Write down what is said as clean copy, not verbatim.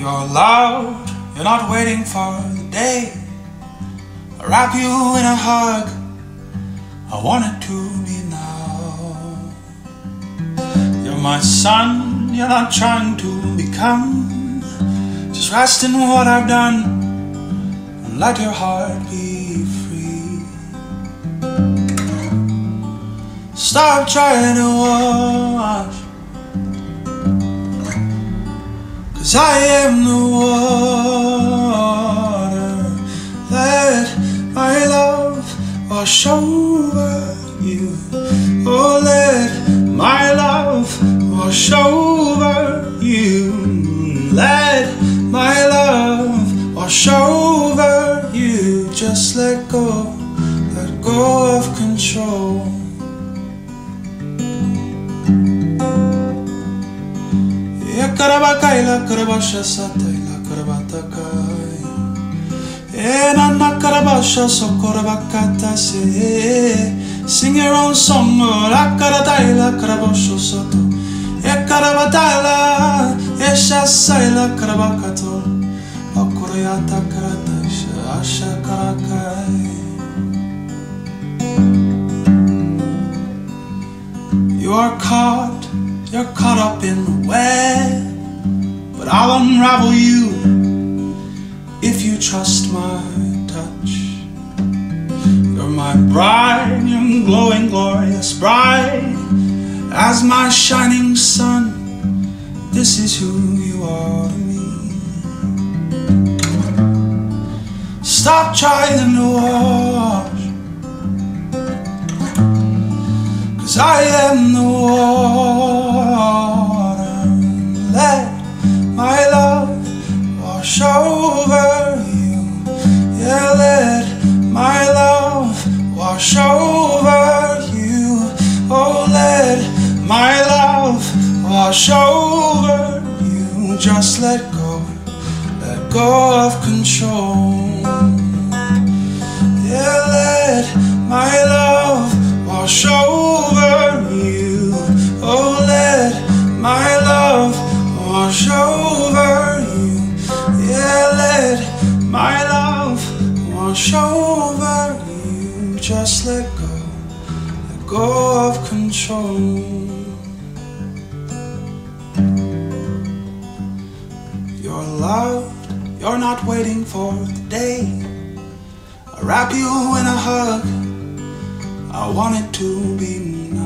You're loud, you're not waiting for the day I wrap you in a hug. I want it to be now. You're my sun, you're not trying to become. Just rest in what I've done and let your heart be free. Stop trying to wash, 'cause I am the water. Let my love wash over you. Oh, let my love wash over you. Let my love wash over you. Just let go of control. Karabakaila karabasha sataila karabatakai. Nana karabasha sokorabakata se. Sing your own song, la karataila karabasha soto. Karabataila, eshasaila karabakato. Okoreata karataisha asha karakai. You are caught, you're caught up in the web, but I'll unravel you if you trust my touch. You're my bride, young glowing glorious bride, as my shining sun. This is who you are to me. Stop trying to wash, 'cause I am the water. Let my love wash over you. Yeah, let my love wash over you. Oh, let my love wash over you. Just let go of control. Yeah, let my love wash over you. Oh, let my love wash over you. Yeah, let my love wash over you. Just let go of control. You're loved, you're not waiting for the day I wrap you in a hug. I want it to be